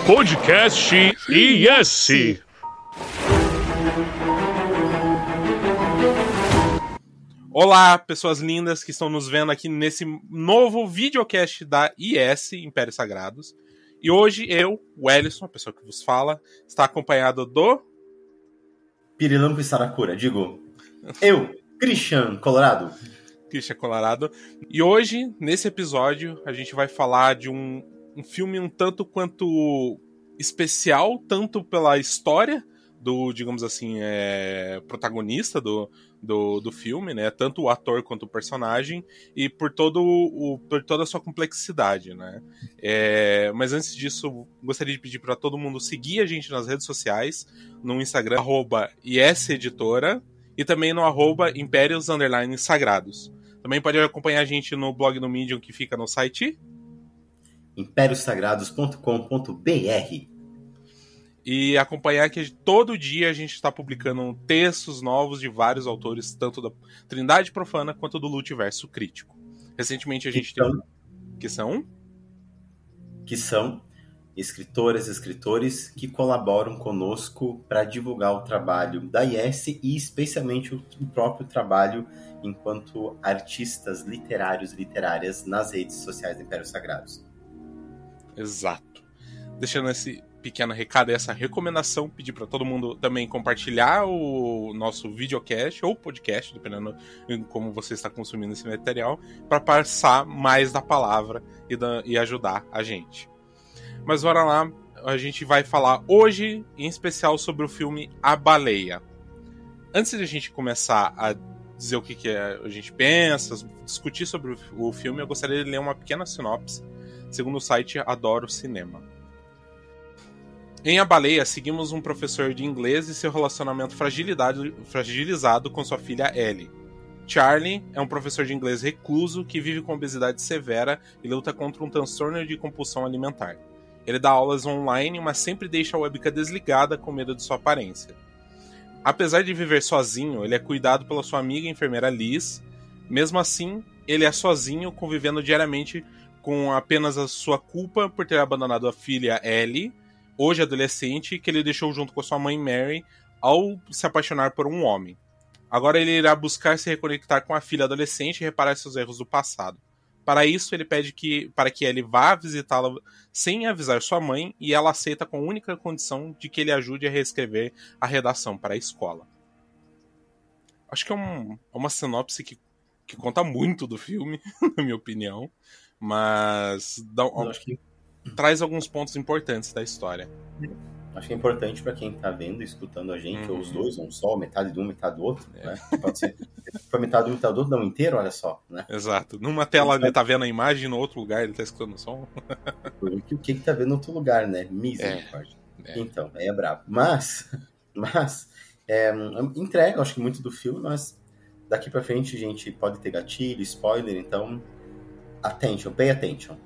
Podcast IS. Olá, pessoas lindas que estão nos vendo aqui nesse novo videocast da IS, Impérios Sagrados. E hoje eu, o Ellison, a pessoa que vos fala, está acompanhado do... Pirilampo e Saracura, digo, eu, Christian Colorado. Christian Colorado. E hoje, nesse episódio, a gente vai falar de um filme um tanto quanto especial, tanto pela história do, digamos assim, protagonista do filme, né? Tanto o ator quanto o personagem, e por toda a sua complexidade, né? Mas antes disso, gostaria de pedir para todo mundo seguir a gente nas redes sociais, no Instagram, @ISEditora, e também no @Impérios_Sagrados. Também pode acompanhar a gente no blog do Medium, que fica no site impériosagrados.com.br. E acompanhar que todo dia a gente está publicando textos novos de vários autores, tanto da Trindade Profana quanto do Lutiverso Crítico. Recentemente a gente teve... Que são escritoras e escritores que colaboram conosco para divulgar o trabalho da IS e especialmente o próprio trabalho enquanto artistas literários e literárias nas redes sociais do Impérios Sagrados. Exato. Deixando esse pequeno recado e essa recomendação, pedir para todo mundo também compartilhar o nosso videocast ou podcast, dependendo de como você está consumindo esse material, para passar mais da palavra e ajudar a gente. Mas bora lá, a gente vai falar hoje, em especial, sobre o filme A Baleia. Antes de a gente começar a dizer o que a gente pensa, discutir sobre o filme, eu gostaria de ler uma pequena sinopse, segundo o site Adoro Cinema. Em A Baleia, seguimos um professor de inglês e seu relacionamento fragilizado com sua filha Ellie. Charlie é um professor de inglês recluso que vive com obesidade severa e luta contra um transtorno de compulsão alimentar. Ele dá aulas online, mas sempre deixa a webcam desligada com medo de sua aparência. Apesar de viver sozinho, ele é cuidado pela sua amiga enfermeira Liz. Mesmo assim, ele é sozinho, convivendo diariamente com apenas a sua culpa por ter abandonado a filha Ellie, hoje adolescente, que ele deixou junto com a sua mãe Mary ao se apaixonar por um homem. Agora ele irá buscar se reconectar com a filha adolescente e reparar seus erros do passado. Para isso, ele pede para que ele vá visitá-la sem avisar sua mãe, e ela aceita com a única condição de que ele ajude a reescrever a redação para a escola. Acho que é uma sinopse que conta muito do filme, na minha opinião, mas traz alguns pontos importantes da história. Acho que é importante para quem está vendo e escutando a gente, ou os dois, ou um só, metade de um, metade do outro, né? Pode ser. Se for metade de um, metade do outro, não inteiro, olha só, né? Exato. Numa tela ele tá vendo a imagem, no outro lugar ele tá escutando o som. O que tá vendo em outro lugar, né? Misericórdia. Então, aí é brabo. Mas entrega, acho que muito do filme, mas daqui pra frente a gente pode ter gatilho, spoiler, então pay attention.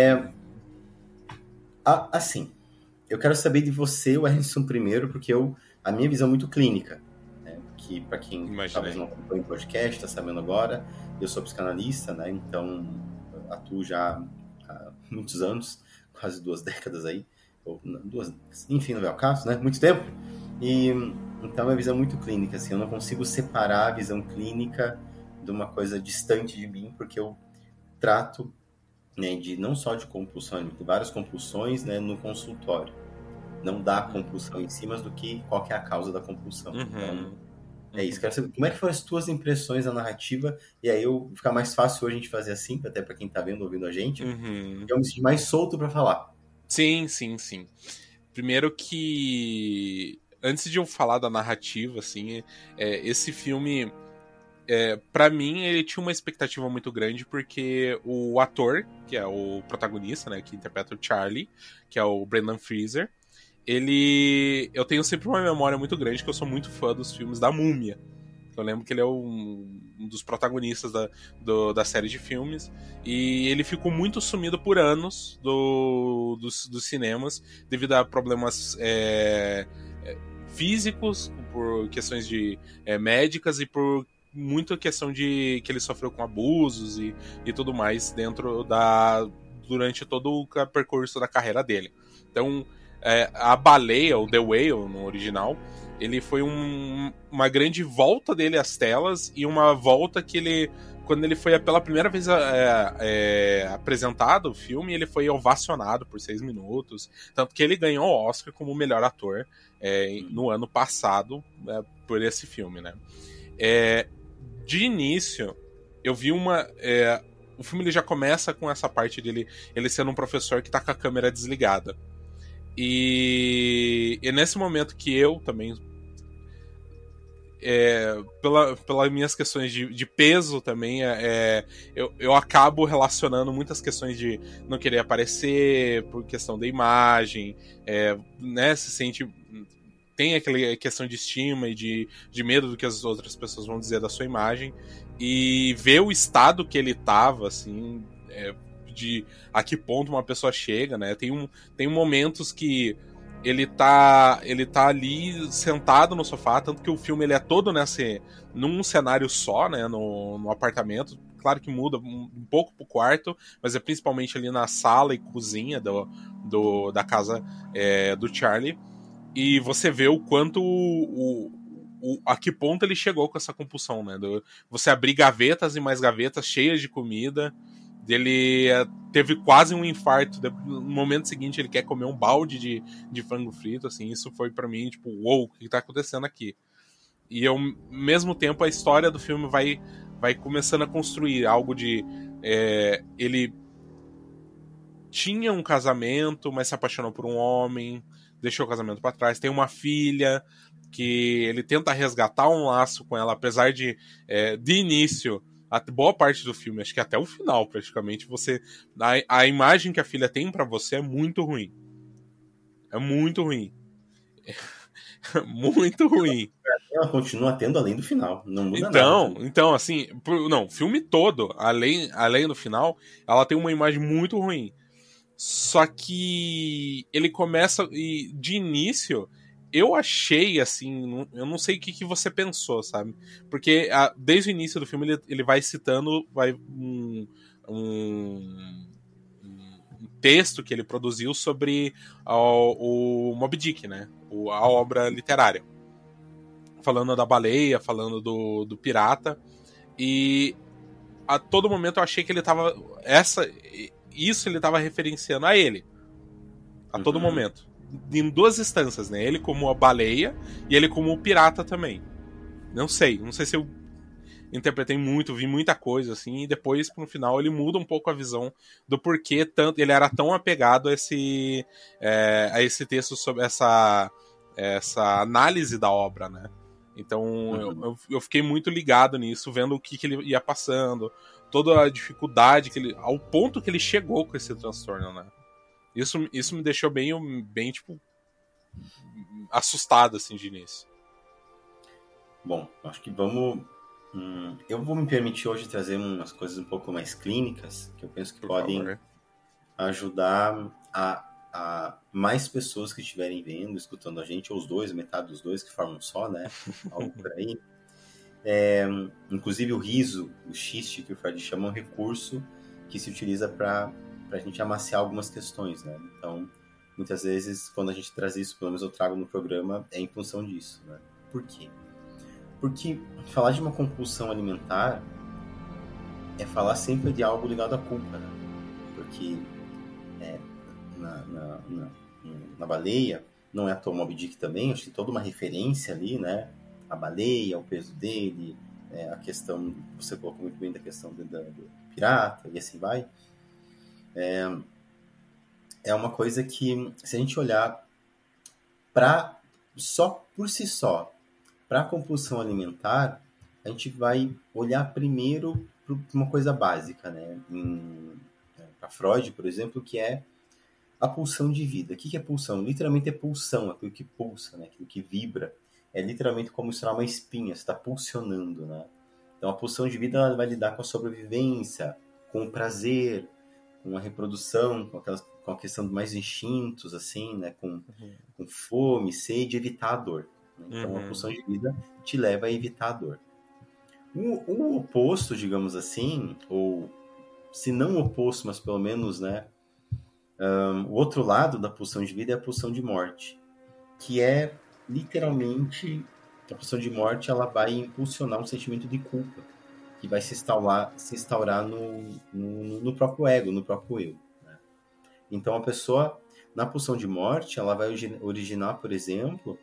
Assim, eu quero saber de você, o Ellison, primeiro, porque a minha visão é muito clínica, né? Que para quem talvez não acompanha o podcast, está sabendo agora, eu sou psicanalista, né? Então atuo já há muitos anos, quase 2 décadas aí, ou não, 2, enfim, não é o caso, né? Muito tempo. E então é uma visão muito clínica, assim, eu não consigo separar a visão clínica de uma coisa distante de mim, porque eu trato, né, não só de compulsão, de várias compulsões, né, no consultório. Não dá compulsão em si, mas do que qual que é a causa da compulsão. Então, é isso. Quero saber como é que foram as tuas impressões da narrativa, e aí fica mais fácil hoje a gente fazer assim, até para quem tá vendo, ouvindo a gente. Eu me senti mais solto para falar. Sim. Primeiro que, antes de eu falar da narrativa, assim, esse filme... pra mim, ele tinha uma expectativa muito grande, porque o ator, que é o protagonista, né, que interpreta o Charlie, que é o Brendan Fraser, eu tenho sempre uma memória muito grande, que eu sou muito fã dos filmes da Múmia. Eu lembro que ele é um dos protagonistas da série de filmes, e ele ficou muito sumido por anos dos cinemas, devido a problemas físicos, por questões de médicas, e por muita questão de que ele sofreu com abusos e tudo mais durante todo o percurso da carreira dele. Então, a baleia, o The Whale no original, ele foi uma grande volta dele às telas e uma volta que ele, quando ele foi pela primeira vez apresentado o filme, ele foi ovacionado por 6 minutos, tanto que ele ganhou o Oscar como melhor ator no ano passado por esse filme, né? De início, eu vi o filme ele já começa com essa parte dele, ele sendo um professor que tá com a câmera desligada. E nesse momento que eu também, pelas minhas questões de peso também, eu acabo relacionando muitas questões de não querer aparecer por questão da imagem, né, se sente... Tem aquela questão de estima e de medo do que as outras pessoas vão dizer da sua imagem. E ver o estado que ele tava, assim, de a que ponto uma pessoa chega, né? Tem momentos que ele tá ali sentado no sofá, tanto que o filme ele é todo num cenário só, né? No apartamento. Claro que muda um pouco pro quarto, mas é principalmente ali na sala e cozinha da casa do Charlie. E você vê o quanto a que ponto ele chegou com essa compulsão, né? Você abrir gavetas e mais gavetas cheias de comida. Ele teve quase um infarto. No momento seguinte, ele quer comer um balde de frango frito, assim. Isso foi pra mim, tipo, uou, o que tá acontecendo aqui? E ao mesmo tempo, a história do filme vai começando a construir algo de... ele tinha um casamento, mas se apaixonou por um homem, deixou o casamento pra trás, tem uma filha que ele tenta resgatar um laço com ela, apesar de início, a boa parte do filme, acho que até o final praticamente, a imagem que a filha tem pra você é muito ruim. É muito ruim. Muito ruim. Ela continua tendo além do final, não muda nada. Né? Então, assim, não, o filme todo, além do final, ela tem uma imagem muito ruim. Só que ele começa, e de início, eu achei, assim, eu não sei o que você pensou, sabe? Porque desde o início do filme ele vai citando um texto que ele produziu sobre o Moby Dick, né? A obra literária. Falando da baleia, falando do pirata. E a todo momento eu achei que ele tava... Isso ele tava referenciando a ele. A todo momento. Em 2 instâncias, né? Ele como a baleia e ele como o pirata também. Não sei se eu interpretei muito, vi muita coisa, assim, e depois, no final, ele muda um pouco a visão do porquê ele era tão apegado a esse texto, sobre essa análise da obra, né? Então, eu fiquei muito ligado nisso, vendo o que ele ia passando, toda a dificuldade ao ponto que ele chegou com esse transtorno, né? Isso me deixou bem, tipo, assustado, assim, de início. Bom, acho que vamos... eu vou me permitir hoje trazer umas coisas um pouco mais clínicas, que eu penso que podem ajudar a mais pessoas que estiverem vendo, escutando a gente, ou os dois, metade dos dois, que formam só, né? Algo por aí. Inclusive o riso, o xiste, que o Freud chama, é um recurso que se utiliza para a gente amaciar algumas questões, né? Então, muitas vezes, quando a gente traz isso, pelo menos eu trago no programa, é em função disso, né? Por quê? Porque falar de uma compulsão alimentar é falar sempre de algo ligado à culpa, né? Porque na baleia, não é à toa Moby Dick também, acho que tem toda uma referência ali, né? A baleia, o peso dele, a questão, você colocou muito bem da questão do pirata, e assim vai. É uma coisa que, se a gente olhar por si só, para a compulsão alimentar, a gente vai olhar primeiro para uma coisa básica, né? Para Freud, por exemplo, que é a pulsão de vida. O que é pulsão? Literalmente é pulsão, aquilo que pulsa, né? Aquilo que vibra. É literalmente como se fosse uma espinha, você está pulsionando, né? Então a pulsão de vida ela vai lidar com a sobrevivência, com o prazer, com a reprodução, com a questão de mais instintos, assim, né? Com fome, sede, evitar a dor. Então, a pulsão de vida te leva a evitar a dor. O oposto, digamos assim, ou se não o oposto, mas pelo menos, né, O outro lado da pulsão de vida é a pulsão de morte, que é literalmente a pulsão de morte. Ela vai impulsionar um sentimento de culpa que vai se instaurar no próprio ego, no próprio eu, né? Então a pessoa, na pulsão de morte, ela vai originar, por exemplo,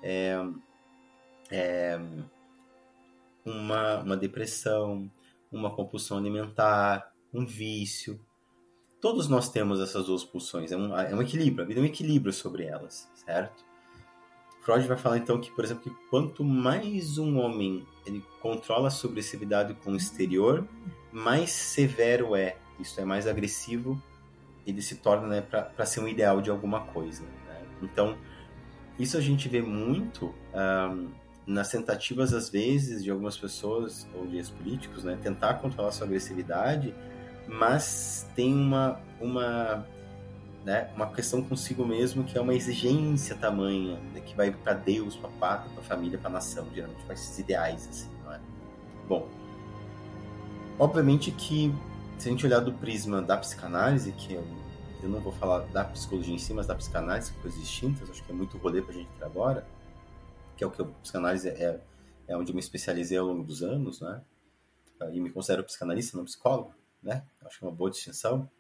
uma depressão, uma compulsão alimentar, um vício. Todos nós temos essas duas pulsões, é um equilíbrio, a vida é um equilíbrio sobre elas, certo? Freud vai falar então que, por exemplo, que quanto mais um homem ele controla a sua agressividade com o exterior, mais severo isso é mais agressivo, ele se torna, né, para ser um ideal de alguma coisa, né? Então, isso a gente vê muito nas tentativas, às vezes, de algumas pessoas ou de políticos, né, tentar controlar a sua agressividade, mas tem uma questão consigo mesmo, que é uma exigência tamanha, né, que vai para Deus, para a pátria, para a família, para a nação, geralmente para esses ideais, assim, não é? Bom, obviamente que, se a gente olhar do prisma da psicanálise, que eu não vou falar da psicologia em si, mas da psicanálise, coisas distintas, acho que é muito rolê para a gente ter agora, que é o que a psicanálise é onde eu me especializei ao longo dos anos, né? E me considero psicanalista, não psicólogo, né? Acho que é uma boa distinção.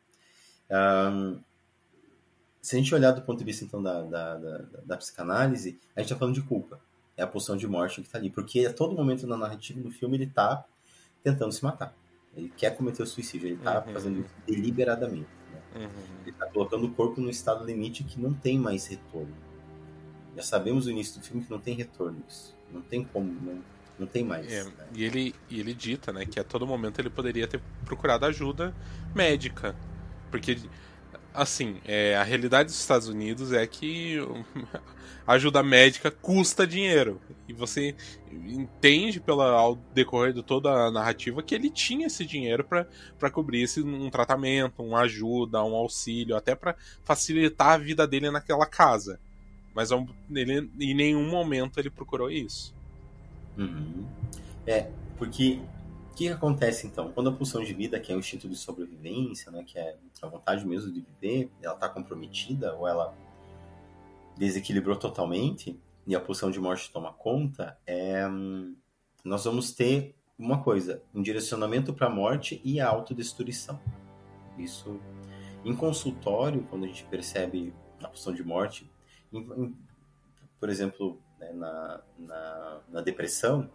Se a gente olhar do ponto de vista, então, da psicanálise, a gente está falando de culpa. É a pulsão de morte que está ali. Porque a todo momento na narrativa do filme ele está tentando se matar. Ele quer cometer o suicídio. Ele está fazendo isso deliberadamente, né? Ele está colocando o corpo no estado limite que não tem mais retorno. Já sabemos no início do filme que não tem retorno isso. Não tem como, não tem mais. Né? E ele dita, né, que a todo momento ele poderia ter procurado ajuda médica. Porque, assim, a realidade dos Estados Unidos é que a ajuda médica custa dinheiro. E você entende ao decorrer de toda a narrativa que ele tinha esse dinheiro para cobrir um tratamento, uma ajuda, um auxílio, até para facilitar a vida dele naquela casa. Mas ele, em nenhum momento ele procurou isso. Porque o que acontece então? Quando a pulsão de vida, que é o instinto de sobrevivência, né, que é a vontade mesmo de viver, ela está comprometida ou ela desequilibrou totalmente e a pulsão de morte toma conta, nós vamos ter uma coisa, um direcionamento para a morte e a autodestruição. Isso, em consultório, quando a gente percebe a pulsão de morte, por exemplo, né, na depressão,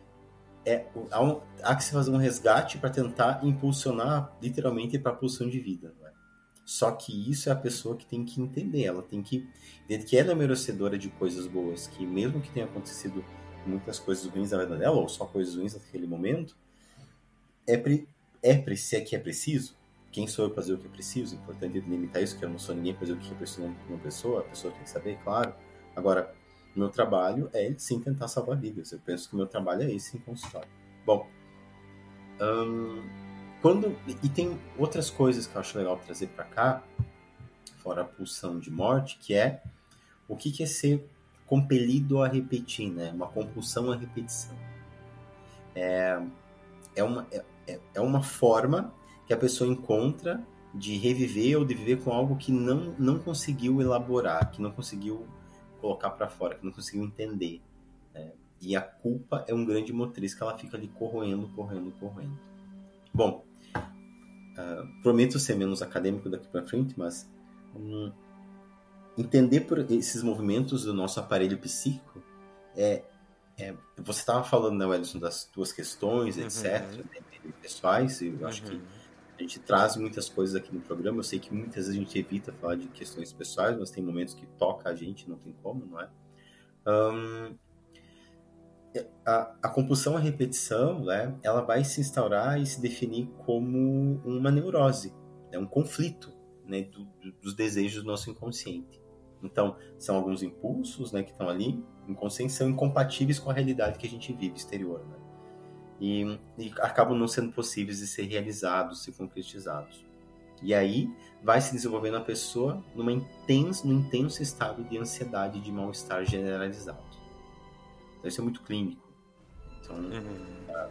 há que se fazer um resgate para tentar impulsionar literalmente para a pulsão de vida, né? Só que isso é a pessoa que tem que entender, ela tem que entender que ela é merecedora de coisas boas, que mesmo que tenha acontecido muitas coisas ruins na vida dela, ou só coisas ruins naquele momento, se é que é preciso. Quem sou eu para fazer o que é preciso? É importante limitar isso, que eu não sou ninguém para fazer o que é preciso numa pessoa, a pessoa tem que saber, claro. Agora, meu trabalho é sim tentar salvar vidas. Eu penso que o meu trabalho é esse em consultório. Bom, e tem outras coisas que eu acho legal trazer para cá, fora a pulsão de morte, que é o que é ser compelido a repetir, né? Uma compulsão à repetição. É uma forma que a pessoa encontra de reviver ou de viver com algo que não conseguiu elaborar, que não conseguiu colocar para fora, que não conseguiu entender, né? E a culpa é um grande motriz que ela fica ali corroendo. Bom, prometo ser menos acadêmico daqui para frente, mas entender por esses movimentos do nosso aparelho psíquico você estava falando, né, Wellington, das tuas questões, etc., pessoais, e eu acho que a gente traz muitas coisas aqui no programa. Eu sei que muitas vezes a gente evita falar de questões pessoais, mas tem momentos que toca a gente, não tem como, não é? A compulsão à repetição, né, ela vai se instaurar e se definir como uma neurose, um conflito, né, dos desejos do nosso inconsciente. Então, são alguns impulsos, né, que estão ali, inconscientes, são incompatíveis com a realidade que a gente vive exterior, né? E acabam não sendo possíveis de ser realizados, ser concretizados. E aí vai se desenvolvendo a pessoa num intenso estado de ansiedade, de mal-estar generalizado. Então isso é muito clínico. Então,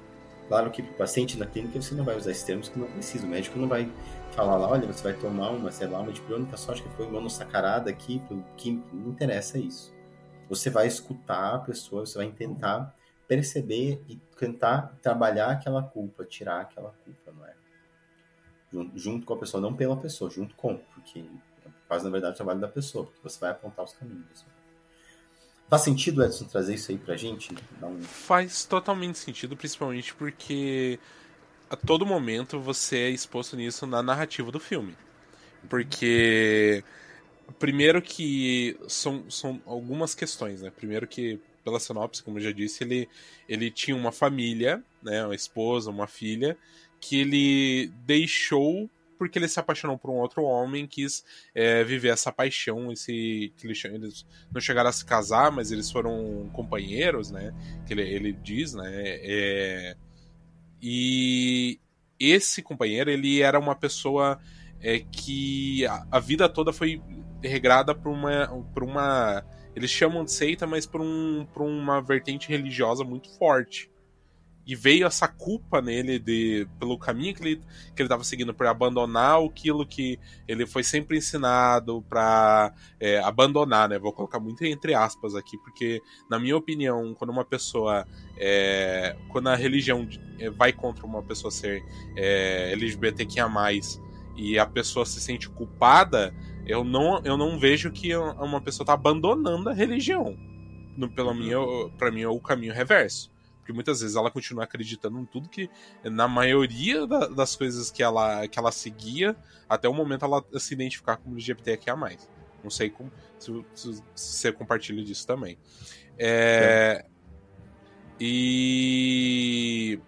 Claro que para o paciente na clínica você não vai usar esses termos que não precisa. O médico não vai falar lá, olha, você vai tomar uma dipirônica, só acho que foi monossacarada aqui, que não interessa isso. Você vai escutar a pessoa, você vai tentar perceber e tentar trabalhar aquela culpa, tirar aquela culpa, não é? Junto com a pessoa, não pela pessoa, junto com, porque faz, na verdade, o trabalho da pessoa, porque você vai apontar os caminhos. Faz sentido, Edson, trazer isso aí pra gente? Faz totalmente sentido, principalmente porque a todo momento você é exposto nisso na narrativa do filme. Porque, primeiro que são algumas questões, né? Primeiro que, pela sinopse, como eu já disse, ele tinha uma família, né? Uma esposa, uma filha, que ele deixou porque ele se apaixonou por um outro homem, quis viver essa paixão, que eles não chegaram a se casar, mas eles foram companheiros, né? Que ele diz, né? E esse companheiro, ele era uma pessoa que a vida toda foi regrada por uma eles chamam de seita, mas por uma vertente religiosa muito forte. E veio essa culpa nele pelo caminho que ele estava seguindo, por abandonar aquilo que ele foi sempre ensinado para abandonar, né? Vou colocar muito entre aspas aqui, porque, na minha opinião, quando uma pessoa... quando a religião vai contra uma pessoa ser LGBTQIA+, e a pessoa se sente culpada, eu não vejo que uma pessoa está abandonando a religião. Para mim é o caminho reverso. Porque muitas vezes ela continua acreditando em tudo que, na maioria das coisas que ela seguia, até o momento ela se identificar como LGBTQIA+. Não sei se você compartilha disso também. E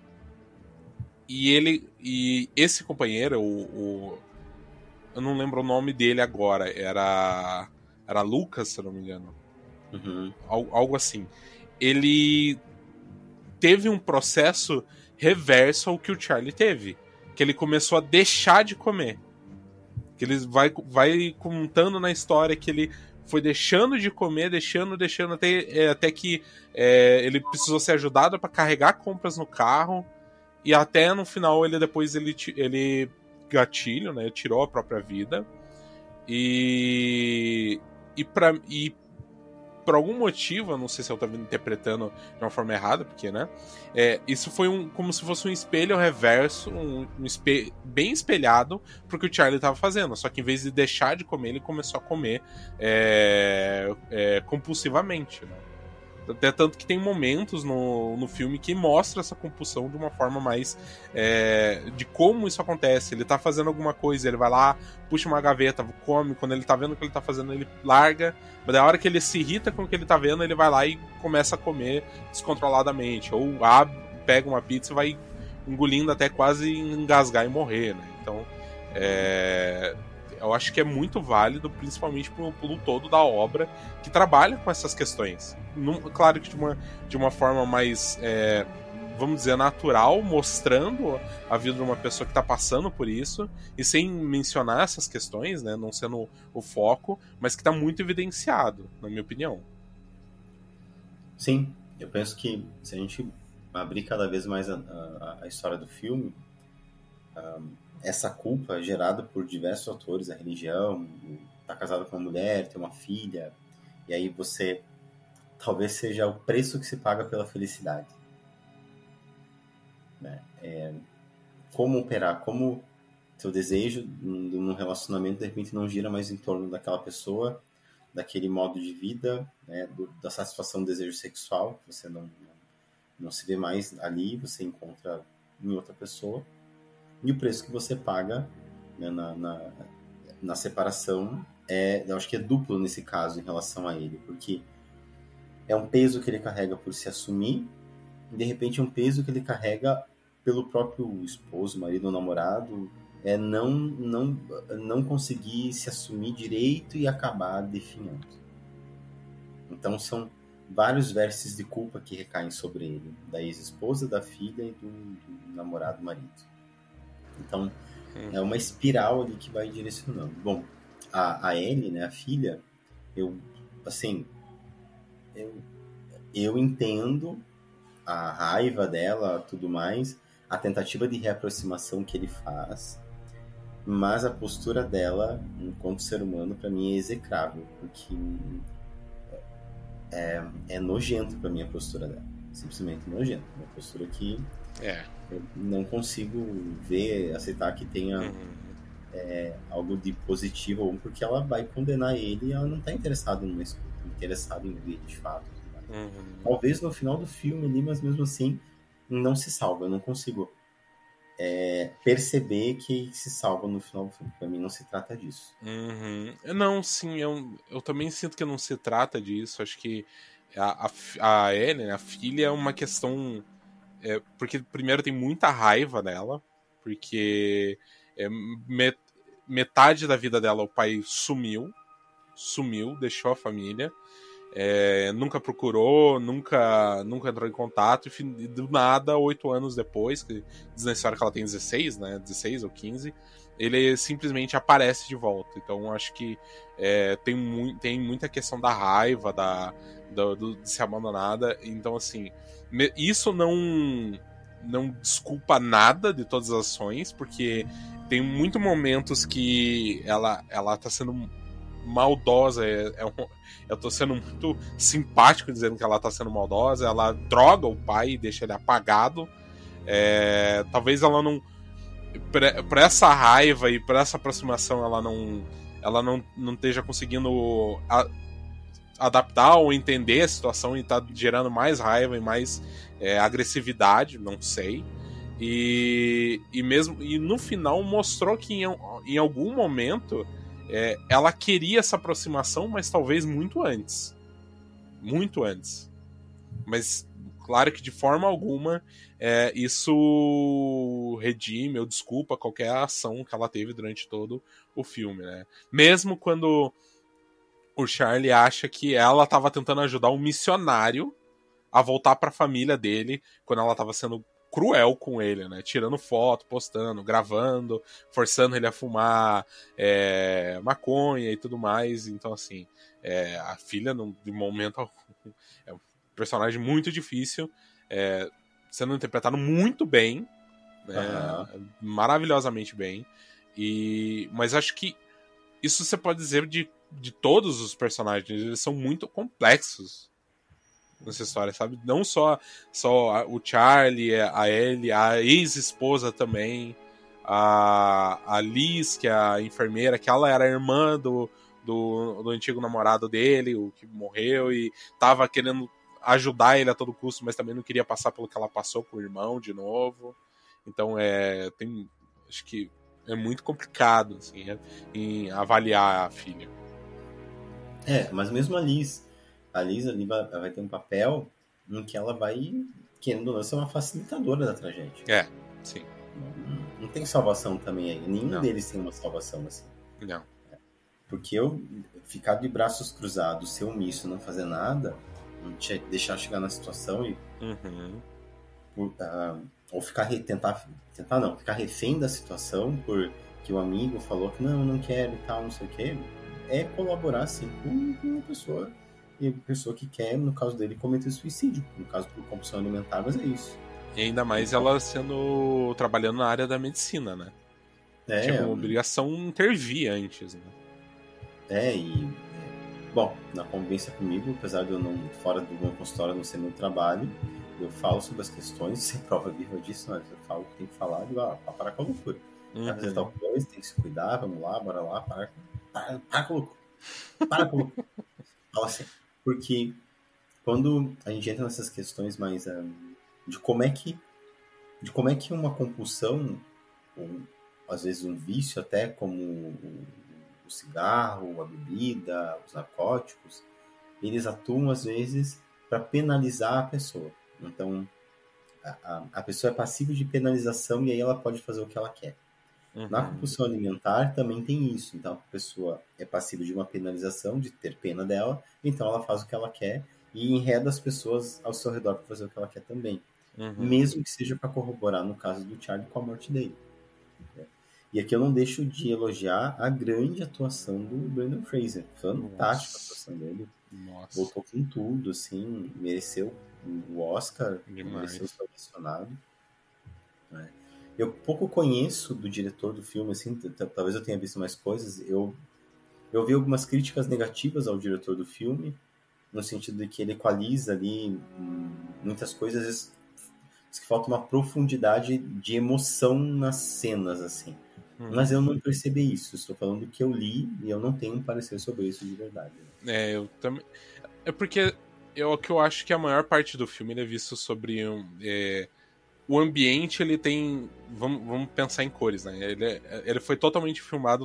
esse companheiro, eu não lembro o nome dele agora, era Lucas, se eu não me engano. Uhum. Algo assim. Ele teve um processo reverso ao que o Charlie teve. Que ele começou a deixar de comer. Que ele vai contando na história que ele foi deixando de comer, deixando, até que ele precisou ser ajudado para carregar compras no carro. E até no final ele gatilho, né? Tirou a própria vida. E por algum motivo, eu não sei se eu estava interpretando de uma forma errada, porque, né? Isso foi como se fosse um espelho reverso, um espelho bem espelhado pro que o Charlie estava fazendo. Só que em vez de deixar de comer, ele começou a comer compulsivamente, né? Até tanto que tem momentos no filme que mostra essa compulsão de uma forma mais de como isso acontece. Ele tá fazendo alguma coisa, ele vai lá, puxa uma gaveta, come, quando ele tá vendo o que ele tá fazendo, ele larga, mas da hora que ele se irrita com o que ele tá vendo, ele vai lá e começa a comer descontroladamente, ou pega uma pizza e vai engolindo até quase engasgar e morrer, né? Então eu acho que é muito válido, principalmente pelo todo da obra, que trabalha com essas questões. Claro que de uma forma mais, vamos dizer, natural, mostrando a vida de uma pessoa que está passando por isso, e sem mencionar essas questões, né, não sendo o foco, mas que está muito evidenciado, na minha opinião. Sim, eu penso que se a gente abrir cada vez mais a história do filme, essa culpa gerada por diversos autores, a religião, tá casado com uma mulher, tem uma filha, e aí você talvez seja o preço que se paga pela felicidade, né? Como operar, como seu desejo num relacionamento de repente não gira mais em torno daquela pessoa, daquele modo de vida, né, da satisfação do desejo sexual, você não se vê mais ali, você encontra em outra pessoa. E o preço que você paga, né, na separação, eu acho que é duplo nesse caso em relação a ele, porque é um peso que ele carrega por se assumir, e de repente é um peso que ele carrega pelo próprio esposo, marido ou namorado, não conseguir se assumir direito e acabar definhando. Então são vários vértices de culpa que recaem sobre ele, da ex-esposa, da filha e do namorado, marido. Então, é uma espiral ali que vai direcionando. Bom, a Ellie, né, a filha, eu entendo a raiva dela, tudo mais, a tentativa de reaproximação que ele faz, mas a postura dela, enquanto ser humano, para mim é execrável, porque é nojento para mim a postura dela, simplesmente nojento, uma postura que eu não consigo ver, aceitar que tenha algo de positivo, porque ela vai condenar ele e ela não está interessada numa escuta, interessada em ver de fato. Talvez no final do filme ali, mas mesmo assim não se salva, eu não consigo perceber que se salva no final do filme. Pra mim não se trata disso. Não, sim, eu também sinto que não se trata disso. Acho que a Ellen, a filha, é uma questão... porque primeiro tem muita raiva dela, porque metade da vida dela o pai sumiu, deixou a família. Nunca procurou, nunca entrou em contato, e do nada, 8 anos depois, que diz na história que ela tem 16, né? 16 ou 15, ele simplesmente aparece de volta. Então acho que tem muita questão da raiva, de ser abandonada. Então, assim, isso não desculpa nada de todas as ações, porque tem muitos momentos que ela tá sendo maldosa. Eu tô sendo muito simpático dizendo que ela tá sendo maldosa. Ela droga o pai e deixa ele apagado. Talvez ela não... Por essa raiva e por essa aproximação, ela não esteja conseguindo adaptar ou entender a situação e tá gerando mais raiva e mais agressividade, não sei. E no final mostrou que em algum momento ela queria essa aproximação, mas talvez muito antes. Muito antes. Mas, claro que de forma alguma isso redime ou desculpa qualquer ação que ela teve durante todo o filme, né? Mesmo quando o Charlie acha que ela estava tentando ajudar um missionário a voltar para a família dele, quando ela estava sendo cruel com ele, né? Tirando foto, postando, gravando, forçando ele a fumar maconha e tudo mais. Então, assim, a filha, de momento algum, é um personagem muito difícil, sendo interpretado muito bem, né? Maravilhosamente bem. Mas acho que isso você pode dizer de todos os personagens. Eles são muito complexos nessa história, sabe? Não só o Charlie, a Ellie, a ex-esposa também, a Liz, que é a enfermeira, que ela era irmã do antigo namorado dele, o que morreu, e tava querendo ajudar ele a todo custo, mas também não queria passar pelo que ela passou com o irmão de novo. Então acho que é muito complicado assim, em avaliar a filha. Mas mesmo a Liz ali vai ter um papel em que ela vai, querendo ou não, ser uma facilitadora da tragédia. Sim. Não tem salvação também aí. Nenhum deles tem uma salvação assim. Não. Porque eu ficar de braços cruzados, ser omisso, não fazer nada, deixar chegar na situação e ou ficar refém da situação porque o amigo falou que não quero e tal, não sei o quê, colaborar sim com uma pessoa, e a pessoa que quer, no caso dele, cometer suicídio, no caso por compulsão alimentar, mas é isso. E ainda mais ela trabalhando na área da medicina, né? Tinha como obrigação intervir antes, né? Bom, na convivência comigo, apesar de eu não, fora do meu consultório, não ser meu trabalho, eu falo sobre as questões, sem prova viva disso, mas eu falo que tem que falar, digo, para com a loucura. Vai fazer tal coisa, tem que se cuidar, vamos lá, bora lá, para com a loucura. Para com a loucura. Fala assim, porque quando a gente entra nessas questões mais de como é que uma compulsão, ou às vezes um vício até, como o cigarro, a bebida, os narcóticos, eles atuam às vezes para penalizar a pessoa. Então, a pessoa é passível de penalização e aí ela pode fazer o que ela quer. Na compulsão alimentar também tem isso. Então, a pessoa é passível de uma penalização, de ter pena dela, então ela faz o que ela quer e enreda as pessoas ao seu redor para fazer o que ela quer também. Mesmo que seja para corroborar, no caso do Charlie, com a morte dele. E aqui eu não deixo de elogiar a grande atuação do Brendan Fraser. Fantástica a atuação dele. Voltou com tudo, assim, mereceu o Oscar, mereceu ser mencionado. né? Eu pouco conheço do diretor do filme, assim, talvez eu tenha visto mais coisas. Eu vi algumas críticas negativas ao diretor do filme, no sentido de que ele equaliza ali muitas coisas, às vezes que falta uma profundidade de emoção nas cenas, assim. Mas eu não percebi isso. Estou falando que eu li e eu não tenho um parecer sobre isso de verdade. Eu também. É porque o que eu acho que a maior parte do filme ele é visto sobre o ambiente. Ele tem, vamos pensar em cores, né? Ele foi totalmente filmado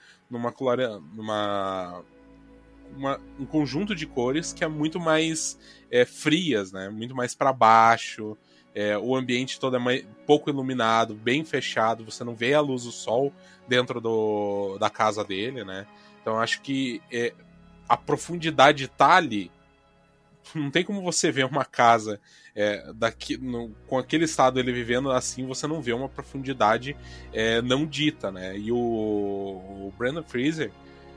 um conjunto de cores que é muito mais frias, né? Muito mais para baixo. O ambiente todo é pouco iluminado, bem fechado. Você não vê a luz do sol dentro da casa dele, né? Então eu acho que a profundidade tá ali. Não tem como você ver uma casa com aquele estado ele vivendo assim, você não vê uma profundidade não dita, né? E o Brendan Fraser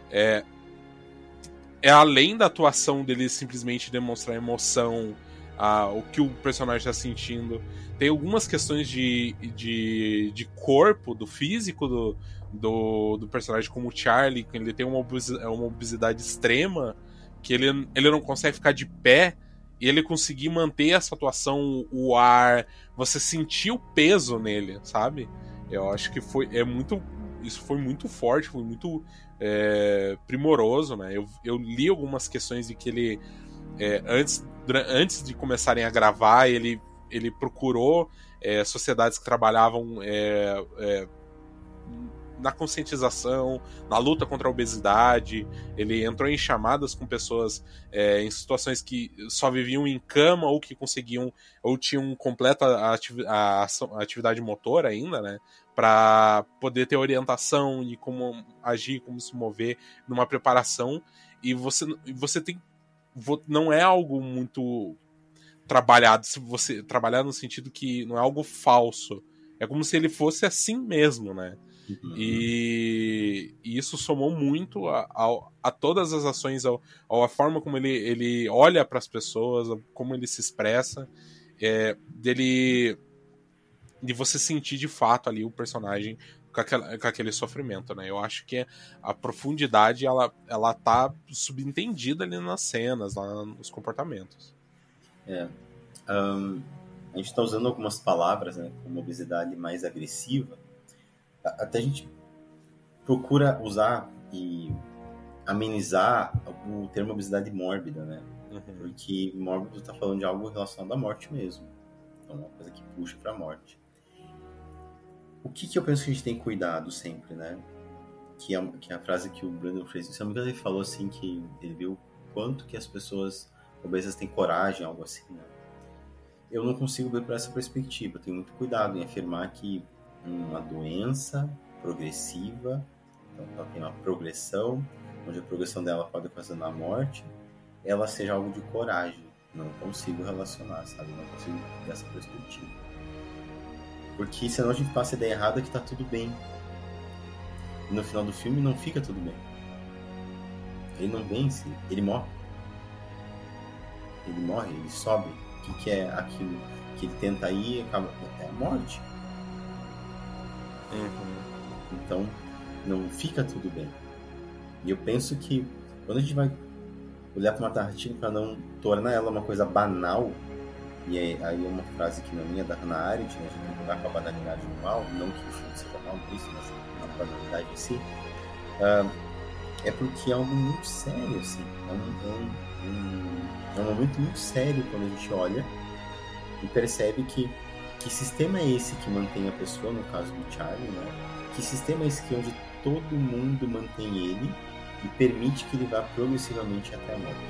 além da atuação dele simplesmente demonstrar emoção, o que o personagem está sentindo, tem algumas questões de corpo, do físico do personagem, como o Charlie, que ele tem uma obesidade extrema, que ele não consegue ficar de pé, e ele conseguir manter essa atuação, o ar, você sentir o peso nele, sabe? Eu acho que isso foi muito forte, foi muito primoroso, né? Eu li algumas questões de que ele antes de começarem a gravar, ele procurou sociedades que trabalhavam na conscientização, na luta contra a obesidade. Ele entrou em chamadas com pessoas em situações que só viviam em cama ou que conseguiam ou tinham completa atividade motora ainda, né? Para poder ter orientação de como agir, como se mover numa preparação. E você tem, não é algo muito trabalhado, se você trabalhar no sentido que não é algo falso, é como se ele fosse assim mesmo, né? E isso somou muito a todas as ações, a forma como ele olha para as pessoas, como ele se expressa, de você sentir de fato ali o personagem com aquele sofrimento, né? Eu acho que a profundidade ela tá subentendida ali nas cenas, lá nos comportamentos. A gente está usando algumas palavras, né, como obesidade mais agressiva. Até a gente procura usar e amenizar o termo obesidade mórbida, né? Porque mórbido está falando de algo relacionado à morte mesmo. Então, é uma coisa que puxa para a morte. O que eu penso que a gente tem cuidado sempre, né? Que é a frase que o Brendan Fraser, se não me engano, ele falou assim, que ele viu quanto que as pessoas obesas têm coragem, algo assim, né? Eu não consigo ver por essa perspectiva. Eu tenho muito cuidado em afirmar que uma doença progressiva, então ela tem uma progressão, onde a progressão dela pode ocasionar a morte, ela seja algo de coragem. Não consigo relacionar, sabe? Não consigo ter essa perspectiva. Porque senão a gente passa a ideia errada que tá tudo bem. E no final do filme não fica tudo bem. Ele não vence, ele morre. Ele morre, ele sobe. O que é aquilo que ele tenta ir? É a morte. Então não fica tudo bem. E eu penso que quando a gente vai olhar para uma narrativa para não tornar ela uma coisa banal, e aí é uma frase que não é minha, da Hannah Arendt, né? A gente tem que lidar com a banalidade do mal, não que o filme seja mal nisso, mas a banalidade em si, é porque é algo muito sério, assim. É um momento muito sério quando a gente olha e percebe que sistema é esse que mantém a pessoa, no caso do Charlie, né? Que sistema é esse que onde todo mundo mantém ele e permite que ele vá progressivamente até a morte?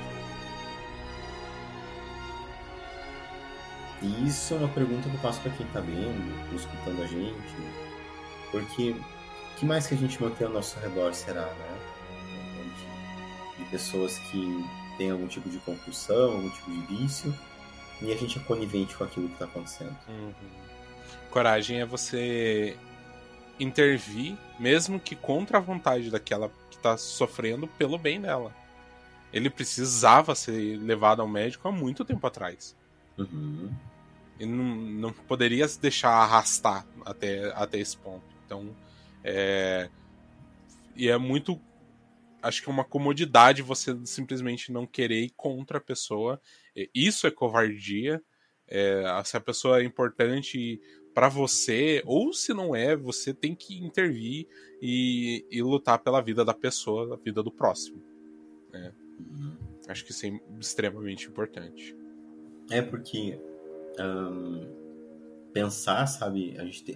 E isso é uma pergunta que eu faço para quem está vendo, escutando a gente, porque o que mais que a gente mantém ao nosso redor será, né? De pessoas que têm algum tipo de compulsão, algum tipo de vício, e a gente é conivente com aquilo que está acontecendo. Coragem é você intervir, mesmo que contra a vontade daquela que está sofrendo, pelo bem dela. Ele precisava ser levado ao médico há muito tempo atrás. E não poderia se deixar arrastar até esse ponto. Então, e é muito... Acho que é uma comodidade você simplesmente não querer ir contra a pessoa. Isso é covardia. Se a pessoa é importante para você, ou se não é, você tem que intervir e lutar pela vida da pessoa, a vida do próximo. Né? Acho que isso é extremamente importante. Porque pensar, sabe,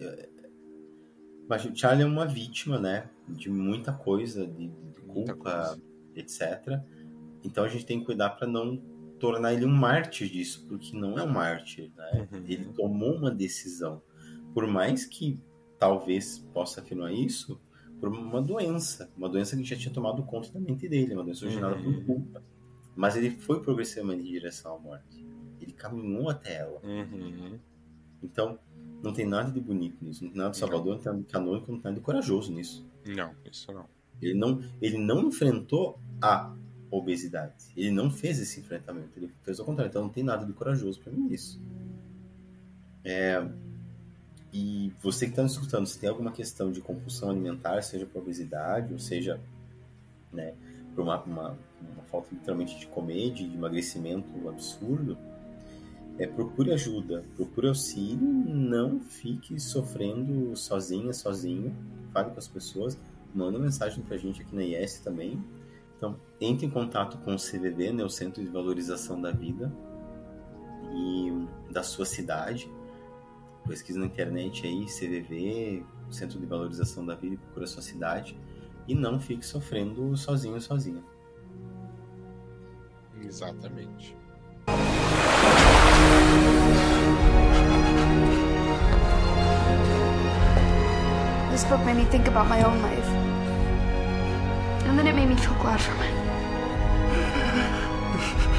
o Charlie é uma vítima, né, de muita coisa, de culpa, etc. Então a gente tem que cuidar para não tornar ele um mártir disso, porque não é um mártir, né? Ele tomou uma decisão, por mais que talvez possa afirmar isso, por uma doença que já tinha tomado conta da mente dele, uma doença originada por culpa. Mas ele foi progressivamente em direção à morte. Ele caminhou até ela. Então, não tem nada de bonito nisso, não tem nada de salvador, não tem nada de canônico, não tem nada de corajoso nisso. Não, isso não. Ele não enfrentou a obesidade. Ele não fez esse enfrentamento. Ele fez o contrário. Então, não tem nada de corajoso para mim nisso. E você que está nos escutando, se tem alguma questão de compulsão alimentar, seja por obesidade, ou seja, né, por uma falta literalmente de comer, de emagrecimento absurdo, procure ajuda, procure auxílio, não fique sofrendo sozinho, fale com as pessoas, manda mensagem pra gente aqui na IS também. Então, entre em contato com o CVV, né, o Centro de Valorização da Vida, e da sua cidade. Pesquisa na internet aí, CVV, Centro de Valorização da Vida, e procura a sua cidade. E não fique sofrendo sozinha. Exatamente. This book made me think about my own life. And then it made me feel glad for mine.